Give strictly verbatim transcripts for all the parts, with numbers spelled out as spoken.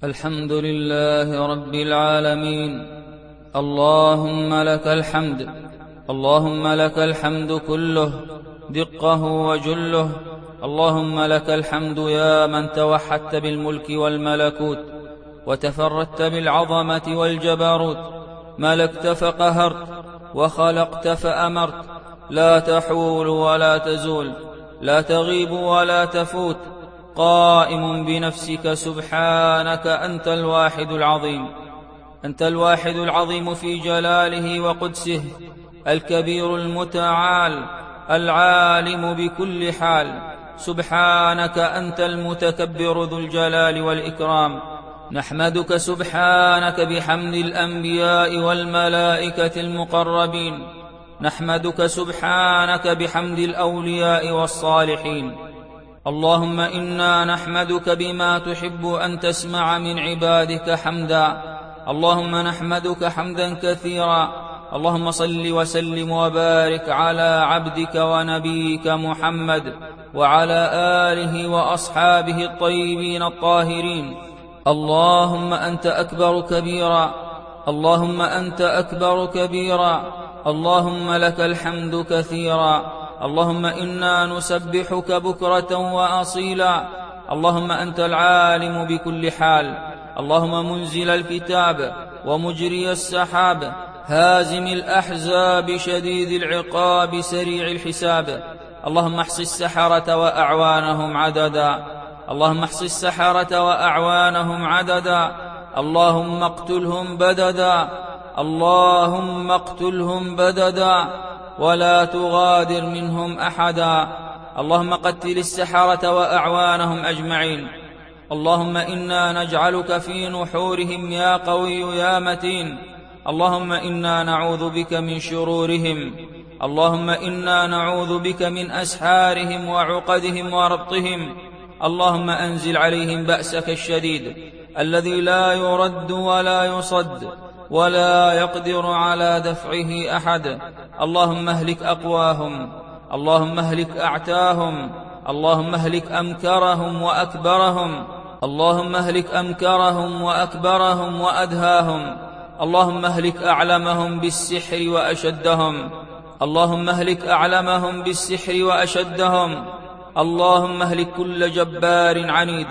الحمد لله رب العالمين. اللهم لك الحمد، اللهم لك الحمد كله دقه وجله. اللهم لك الحمد يا من توحدت بالملك والملكوت، وتفردت بالعظمة والجبروت، ملكت فقهرت، وخلقت فأمرت، لا تحول ولا تزول، لا تغيب ولا تفوت، قائم بنفسك سبحانك. أنت الواحد العظيم، أنت الواحد العظيم في جلاله وقدسه، الكبير المتعال، العالم بكل حال. سبحانك أنت المتكبر ذو الجلال والإكرام. نحمدك سبحانك بحمد الأنبياء والملائكة المقربين، نحمدك سبحانك بحمد الأولياء والصالحين. اللهم إنا نحمدك بما تحب أن تسمع من عبادك حمدا. اللهم نحمدك حمدا كثيرا. اللهم صل وسلم وبارك على عبدك ونبيك محمد وعلى آله وأصحابه الطيبين الطاهرين. اللهم أنت أكبر كبيرا، اللهم أنت أكبر كبيرا. اللهم لك الحمد كثيرا. اللهم إنا نسبحك بكرة وأصيلا. اللهم أنت العالم بكل حال. اللهم منزل الكتاب ومجري السحاب، هازم الأحزاب، شديد العقاب، سريع الحساب. اللهم احص السحرة وأعوانهم عددا، اللهم احص السحرة وأعوانهم عددا. اللهم اقتلهم بددا، اللهم اقتلهم بددا، ولا تغادر منهم أحدا. اللهم قتل السحرة وأعوانهم أجمعين. اللهم إنا نجعلك في نحورهم يا قوي يا متين. اللهم إنا نعوذ بك من شرورهم. اللهم إنا نعوذ بك من أسحارهم وعقدهم وربطهم. اللهم أنزل عليهم بأسك الشديد الذي لا يرد ولا يصد، ولا يقدر على دفعه أحد. اللهم اهلك أقواهم، اللهم اهلك أعتاهم، اللهم اهلك أمكرهم وأكبرهم، اللهم اهلك أمكرهم وأكبرهم وأدهاهم. اللهم اهلك أعلمهم بالسحر وأشدهم، اللهم اهلك أعلمهم بالسحر وأشدهم. اللهم اهلك كل جبار عنيد،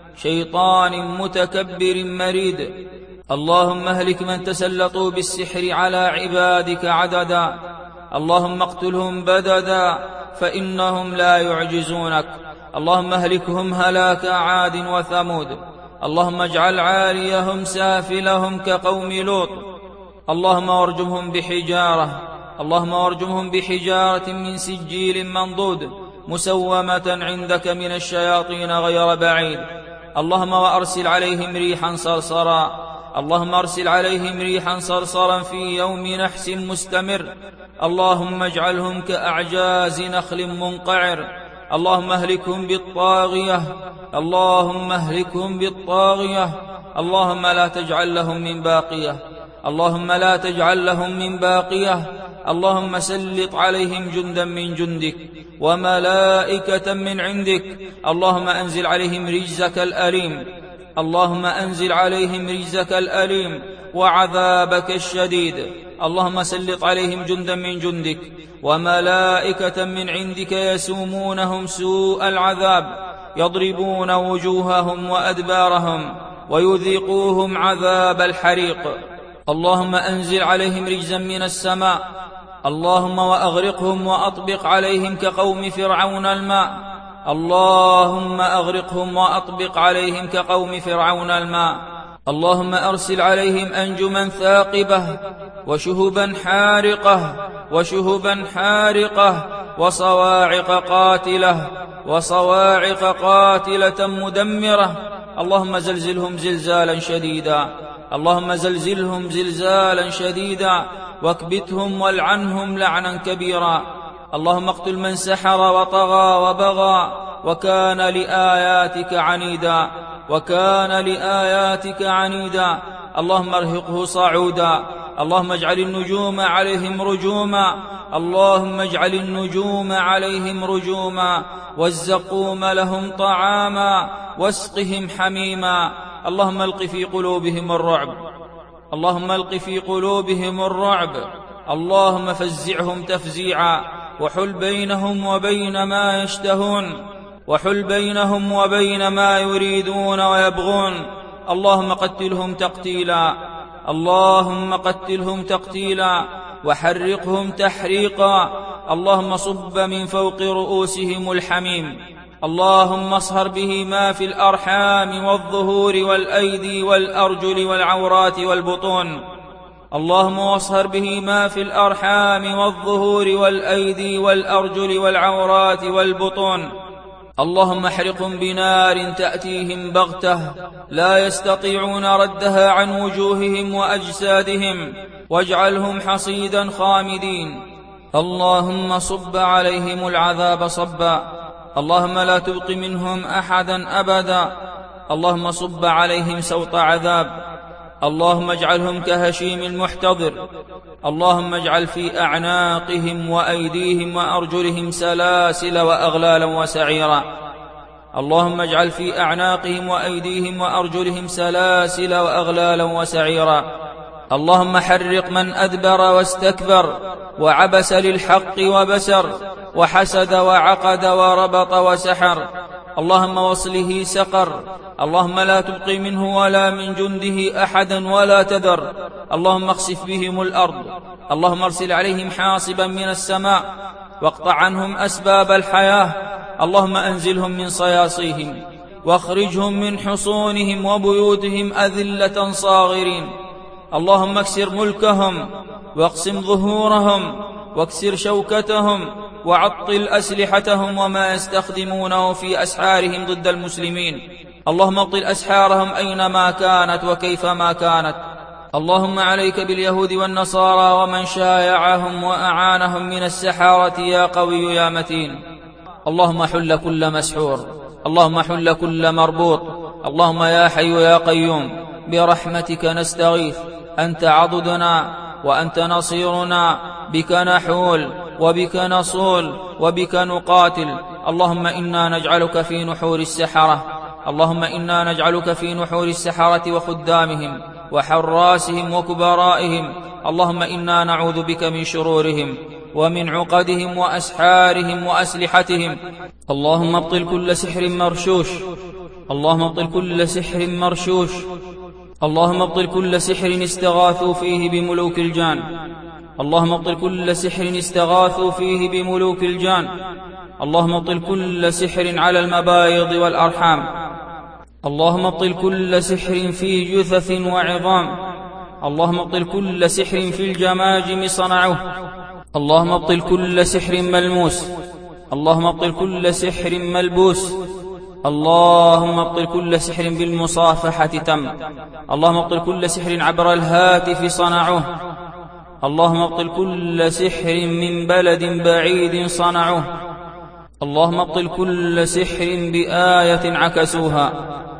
شيطان متكبر مريد. اللهم اهلك من تسلطوا بالسحر على عبادك عددا. اللهم اقتلهم بددا، فإنهم لا يعجزونك. اللهم اهلكهم هلاك عاد وثمود. اللهم اجعل عاليهم سافلهم كقوم لوط. اللهم وارجمهم بحجارة، اللهم وارجمهم بحجارة من سجيل منضود، مسومة عندك من الشياطين غير بعيد. اللهم وأرسل عليهم ريحا صرصرا، اللهم ارسل عليهم ريحا صرصرا في يوم نحس مستمر. اللهم اجعلهم كأعجاز نخل منقعر. اللهم اهلكهم بالطاغية، اللهم اهلكهم بالطاغية. اللهم لا تجعل لهم من باقية، اللهم لا تجعل لهم من باقية. اللهم سلط عليهم جندا من جندك وملائكة من عندك. اللهم أنزل عليهم رجزك الأليم، اللهم أنزل عليهم رجزك الأليم وعذابك الشديد. اللهم سلط عليهم جندا من جندك وملائكة من عندك يسومونهم سوء العذاب، يضربون وجوههم وأدبارهم ويذيقوهم عذاب الحريق. اللهم أنزل عليهم رجزا من السماء. اللهم وأغرقهم وأطبق عليهم كقوم فرعون الماء. اللهم أغرقهم وأطبق عليهم كقوم فرعون الماء. اللهم أرسل عليهم أنجما ثاقبة وشهبا حارقة وشهبا حارقة وصواعق قاتلة وصواعق قاتلة مدمرة. اللهم زلزلهم زلزالا شديدا، اللهم زلزلهم زلزالا شديدا، واكبتهم والعنهم لعنا كبيرا. اللهم اقتل من سحر وطغى وبغى وكان لآياتك عنيدا، وكان لآياتك عنيدا. اللهم ارهقه صعودا. اللهم اجعل النجوم عليهم رجوما، اللهم اجعل النجوم عليهم رجوما، والزقوم لهم طعاما، واسقهم حميما. اللهم الق في قلوبهم الرعب اللهم الق في قلوبهم الرعب اللهم فزعهم تفزيعا وحل بينهم وبين ما يشتهون وحل بينهم وبين ما يريدون ويبغون اللهم قتلهم تقتيلا اللهم قتلهم تقتيلا وحرقهم تحريقا اللهم صب من فوق رؤوسهم الحميم اللهم اصهر به ما في الأرحام والظهور والأيدي والأرجل والعورات والبطون اللهم واصهر به ما في الأرحام والظهور والأيدي والأرجل والعورات والبطون اللهم احرقهم بنار تأتيهم بغتة لا يستطيعون ردها عن وجوههم وأجسادهم واجعلهم حصيدا خامدين اللهم صب عليهم العذاب صبا اللهم لا تبق منهم أحدا أبدا اللهم صب عليهم سوط عذاب اللهم اجعلهم كهشيم المحتضر اللهم اجعل في أعناقهم وأيديهم وأرجلهم سلاسل وأغلالا وسعيرا اللهم اجعل في أعناقهم وأيديهم وأرجلهم سلاسل وأغلالا وسعيرا اللهم حرق من أدبر واستكبر وعبس للحق وبسر وحسد وعقد وربط وسحر اللهم وصله سقر اللهم لا تبقي منه ولا من جنده أحدا ولا تذر اللهم اخسف بهم الأرض اللهم ارسل عليهم حاصبا من السماء واقطع عنهم أسباب الحياة اللهم أنزلهم من صياصيهم واخرجهم من حصونهم وبيوتهم أذلة صاغرين اللهم اكسر ملكهم واقسم ظهورهم واكسر شوكتهم وعطل أسلحتهم وما يستخدمونه في أسحارهم ضد المسلمين اللهم ابطل أسحارهم أينما كانت وكيفما كانت اللهم عليك باليهود والنصارى ومن شايعهم وأعانهم من السحارة يا قوي يا متين اللهم حل كل مسحور اللهم حل كل مربوط اللهم يا حي يا قيوم برحمتك نستغيث أنت عضدنا وأنت نصيرنا بك نحول وبك نصول وبك نقاتل اللهم إنا نجعلك في نحور السحرة اللهم إنا نجعلك في نحور السحرة وخدامهم وحراسهم وكبرائهم اللهم إنا نعوذ بك من شرورهم ومن عقدهم وأسحارهم وأسلحتهم اللهم ابطل كل سحر مرشوش اللهم ابطل كل سحر مرشوش اللهم ابطل كل سحر استغاثوا فيه بملوك الجان اللهم ابطل كل سحر استغاثوا فيه بملوك الجان اللهم ابطل كل سحر على المبايض والأرحام اللهم ابطل كل سحر في جثث وعظام اللهم ابطل كل سحر في الجماجم صنعوه اللهم ابطل كل سحر ملموس اللهم ابطل كل سحر ملبوس اللهم ابطل كل سحر بالمصافحة تم اللهم ابطل كل سحر عبر الهاتف صنعوه اللهم ابطل كل سحر من بلد بعيد صنعوه اللهم ابطل كل سحر بآية عكسوها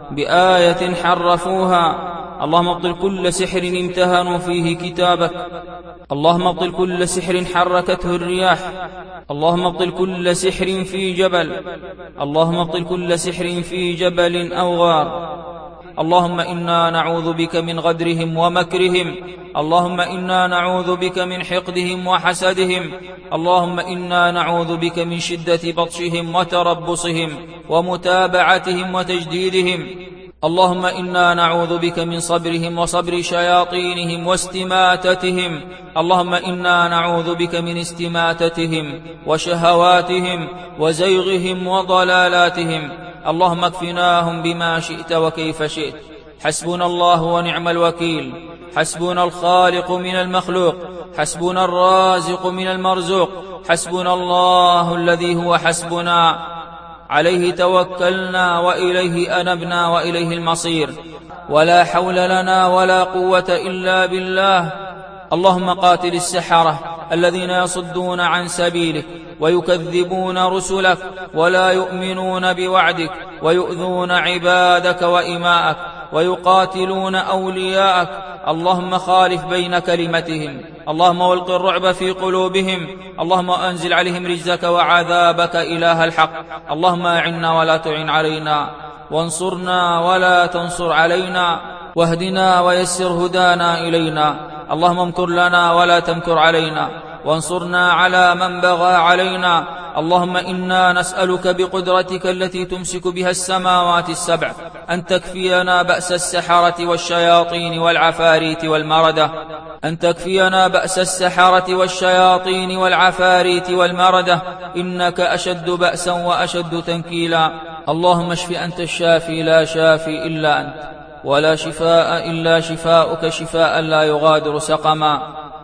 بآية حرفوها اللهم ابطل كل سحر امتهنوا فيه كتابك اللهم ابطل كل سحر حركته الرياح اللهم ابطل كل سحر في جبل اللهم ابطل كل سحر في جبل أو غار اللهم إنا نعوذ بك من غدرهم ومكرهم اللهم إنا نعوذ بك من حقدهم وحسدهم اللهم إنا نعوذ بك من شدة بطشهم وتربصهم ومتابعتهم وتجديدهم اللهم إنا نعوذ بك من صبرهم وصبر شياطينهم واستماتتهم اللهم إنا نعوذ بك من استماتتهم وشهواتهم وزيغهم وضلالاتهم اللهم اكفناهم بما شئت وكيف شئت حسبنا الله ونعم الوكيل حسبنا الخالق من المخلوق حسبنا الرازق من المرزوق حسبنا الله الذي هو حسبنا عليه توكلنا وإليه أنبنا وإليه المصير ولا حول لنا ولا قوة إلا بالله اللهم قاتل السحرة الذين يصدون عن سبيلك ويكذبون رسلك ولا يؤمنون بوعدك ويؤذون عبادك وإماءك ويقاتلون أولياءك اللهم خالف بين كلمتهم اللهم والق الرعب في قلوبهم اللهم أنزل عليهم رجزك وعذابك إله الحق اللهم أعنا ولا تعن علينا وانصرنا ولا تنصر علينا، واهدنا ويسر هدانا إلينا. اللهم امكر لنا ولا تمكر علينا، وانصرنا على من بغى علينا. اللهم إنا نسألك بقدرتك التي تمسك بها السماوات السبع أن تكفينا بأس السحرة والشياطين والعفاريت والمردة، أن تكفينا بأس السحرة والشياطين والعفاريت والمردة، إنك أشد بأسا وأشد تنكيلا. اللهم اشف أنت الشافي لا شافي إلا أنت، ولا شفاء إلا شفاؤك، شفاء لا يغادر سقما،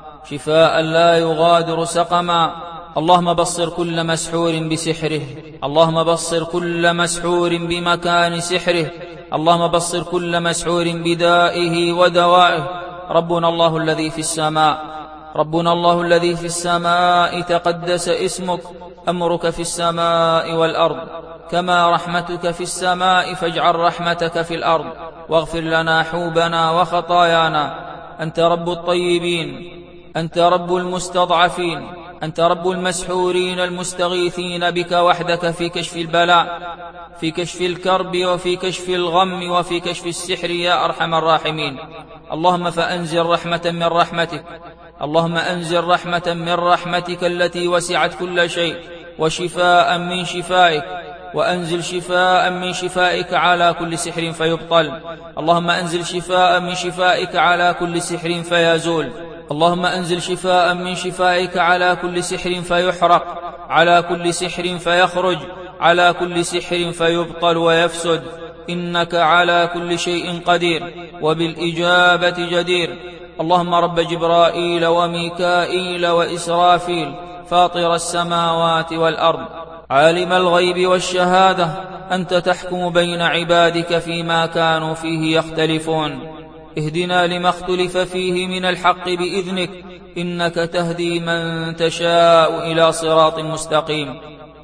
شفاء لا يغادر سقما. اللهم بصر كل مسحور بسحره، اللهم بصر كل مسحور بمكان سحره، اللهم بصر كل مسحور بدائه ودوائه. ربنا الله الذي في السماء، ربنا الله الذي في السماء تقدس اسمك، أمرك في السماء والأرض، كما رحمتك في السماء فاجعل رحمتك في الأرض، واغفر لنا حوبنا وخطايانا. أنت رب الطيبين، أنت رب المستضعفين، أنت رب المسحورين المستغيثين بك وحدك في كشف البلاء، في كشف الكرب وفي كشف الغم وفي كشف السحر يا أرحم الراحمين. اللهم فأنزل رحمة من رحمتك، اللهم أنزل رحمة من رحمتك التي وسعت كل شيء، وشفاء من شفائك، وأنزل شفاء من شفائك على كل سحر فيبطل. اللهم أنزل شفاء من شفائك على كل سحر فيزول. اللهم أنزل شفاء من شفائك على كل سحر فيحرق، على كل سحر فيخرج، على كل سحر فيبطل ويفسد. إنك على كل شيء قدير وبالإجابة جدير. اللهم رب جبرائيل وميكائيل وإسرافيل، فاطر السماوات والأرض، عالم الغيب والشهادة، أنت تحكم بين عبادك فيما كانوا فيه يختلفون. اهدنا لما اختلف فيه من الحق بإذنك، إنك تهدي من تشاء إلى صراط مستقيم.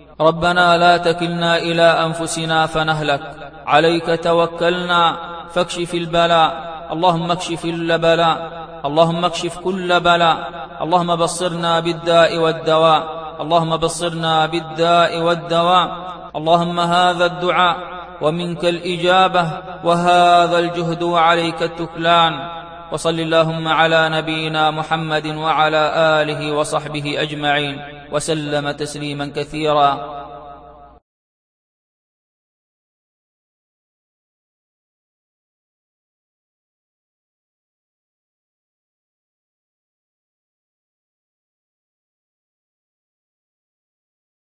ربنا لا تكلنا إلى أنفسنا فنهلك، عليك توكلنا فاكشف البلاء. اللهم اكشف البلاء، اللهم اكشف كل بلاء. اللهم بصرنا بالداء والدواء، اللهم بصرنا بالداء والدواء. اللهم هذا الدعاء ومنك الإجابة، وهذا الجهد وعليك التكلان. وصل اللهم على نبينا محمد وعلى آله وصحبه أجمعين، وسلم تسليما كثيرا.